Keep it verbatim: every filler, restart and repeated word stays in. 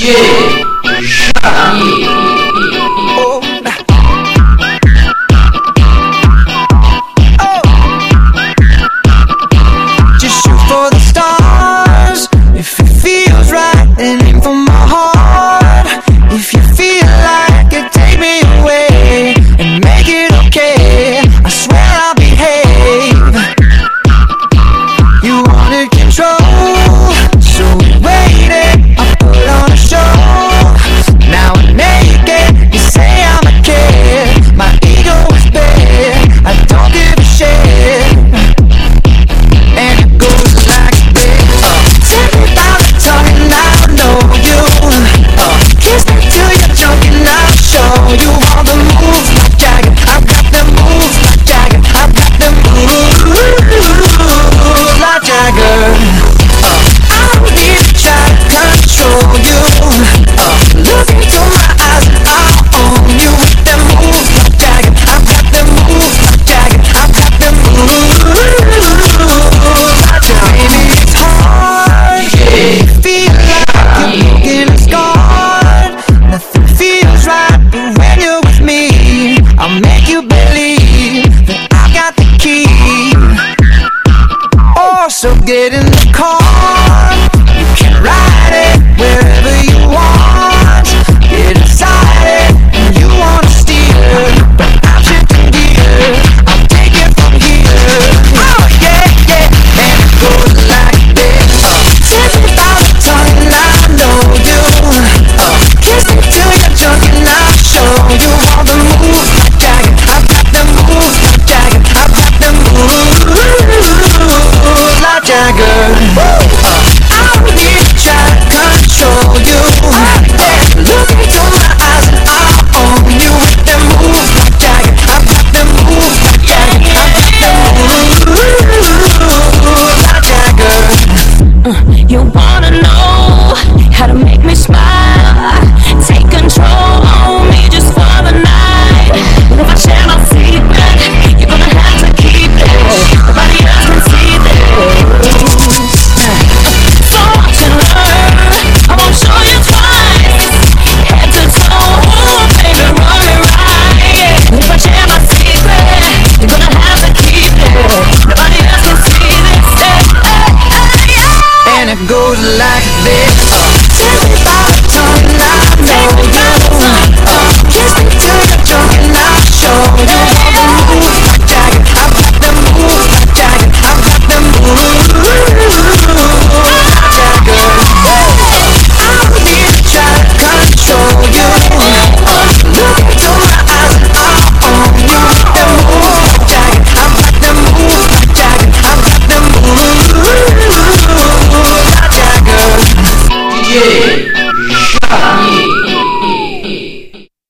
上亿。 So get in the car, you can ride it wherever you want. Get inside it, and you wanna steer, but I'm shifting gear, I'll take it from here. Oh yeah, yeah, and it goes like this. Tell me about the time and I know you. Kiss me till you're drunk and I'll show you all the moves like Jagger. I've got them moves like Jagger. I've got them moves like Jagger. I don't need to try to control you. Yeah, look into my eyes and I'll own you with them moves like Jagger. I've got them moves like Jagger. I've got them moves like Jagger. Uh, you wanna know how to make me smile? Take control on me just for the night. But if I share my secret, you're gonna have to keep it. Nobody else can see this. So watch and learn. I won't show you twice. Head to toe, baby, run me right. But if I share my secret, you're gonna have to keep it. Nobody else can see this. And it goes like this.